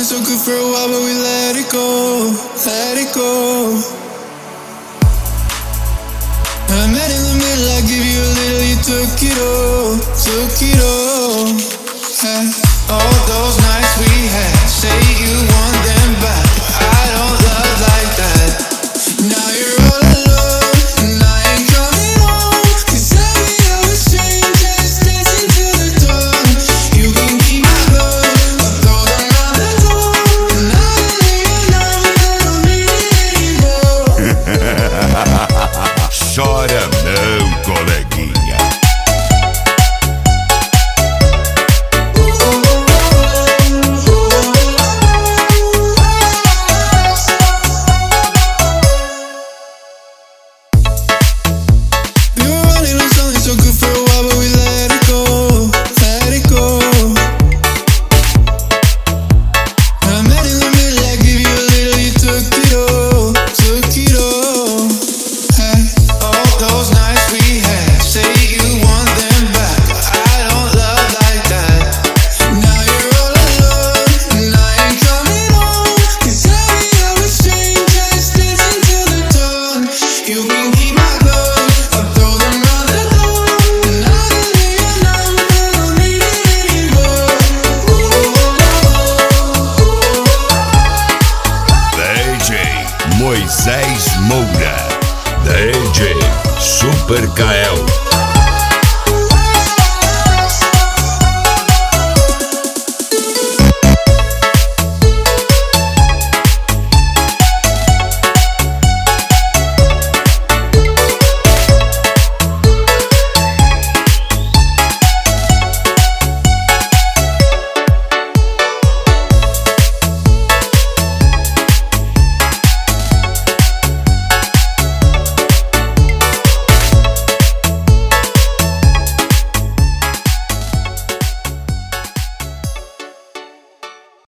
so good for a while, but we let it go, let it go. I met in the middle, I give you a little, you took it all, took it all. Hey, all those nights we had, say you want them back, but I don't love like that. Now you're all alone, and I ain't coming home, 'cause lately I was strangers dancing to the dawn. You can keep my love, I'll throw them out the door, and I don't need it anymore. Chora não, coleguinha. We were running on something so good for a while, but we let it go, let it go. I met in the middle, I give you a little, you took it all, took it all. Hey, all those nights we had, say you want them back, but I don't love like that. Now you're all alone, and I ain't coming home, 'cause lately I was strangers dancing till the dawn. You can keep my love, I'll throw them out the door, and I don't need it anymore. DJ Moisés Moura. DJ Super K.